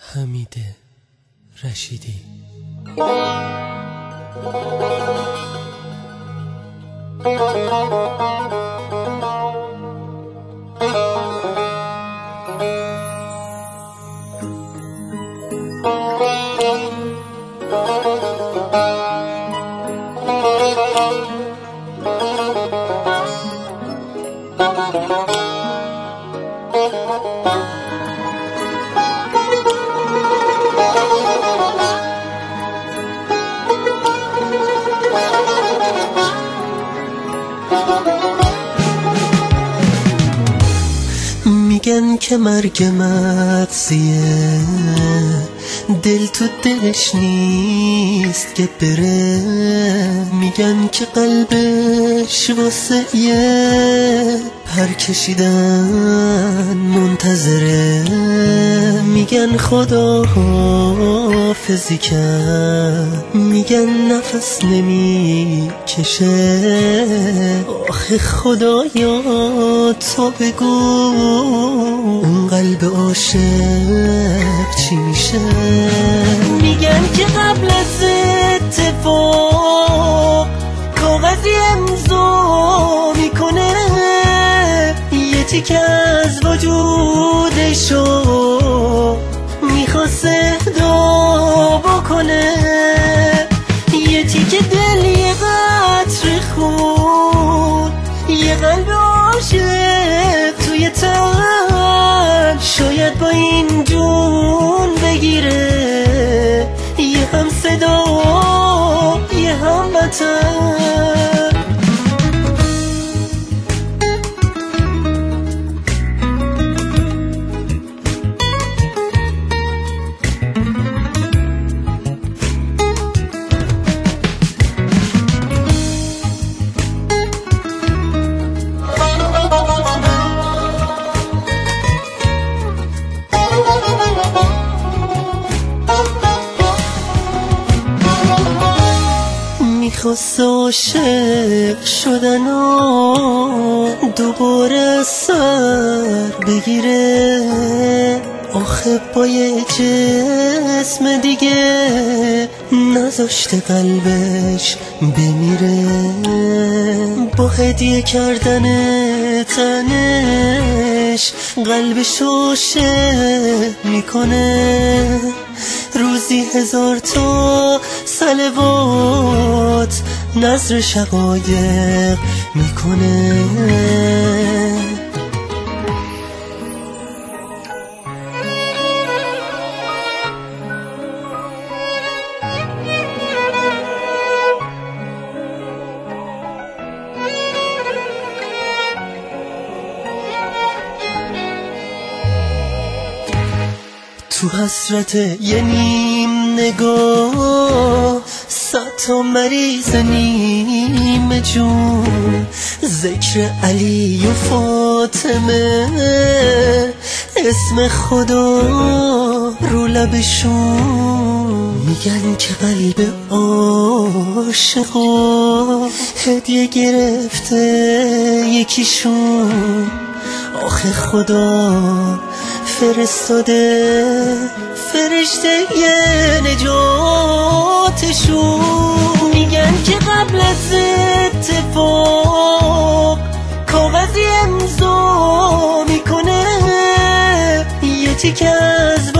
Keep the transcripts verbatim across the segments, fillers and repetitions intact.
حمید رشیدی. میگن که مرگ مغزیه، دل تو دلش نیست که بره. میگن که قلبش واسه یه پر کشیدن منتظره. میگن خدا حافظی کرد، میگن نفس نمی کشه. آخه خدایا تو بگو اون قلب عاشق چی میشه؟ میگن که قبل از اتفاق کاغذی امضا میکنه، یه تیکه از وجودشو میخواسته دا بکنه. یه تیکه دل، یه قطره خون، یه قلب عاشق توی تن، شاید با این جون بگیره. یه هم صدا، یه هم وطن. میخواست عاشق شدن و دوباره سر بگیره. آخه با یه جسم دیگه نذاشته قلبش بمیره. با هدیه کردن تنش قلبش عاشق میکنه. روزی هزار تا صلوات نذر شقایق میکنه. تو حسرت یه نیم نگاه صد تا مریض نیم جون، ذکر علی و فاطمه، اسم خدا رو لبشون. میگن که قلب عاشقا هدیه گرفته یکیشون. آخه خدا فرستاده فرشته یه نجاتشون. میگن که قبل از اتفاق کاغذی امضا میکنه، یه تیکه از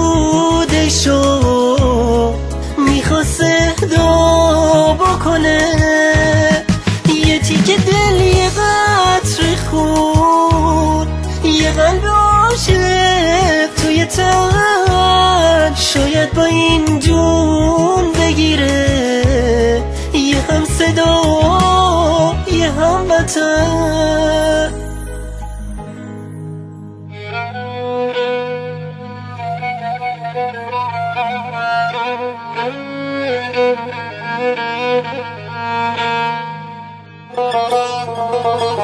وجودشو میخواسته دا بکنه. یه تیکه دل، یه قطره خون، یه قلب عاشق توی تن، شاید با این جون بگیره. یه هم صدا، یه هم وطن. Thank you.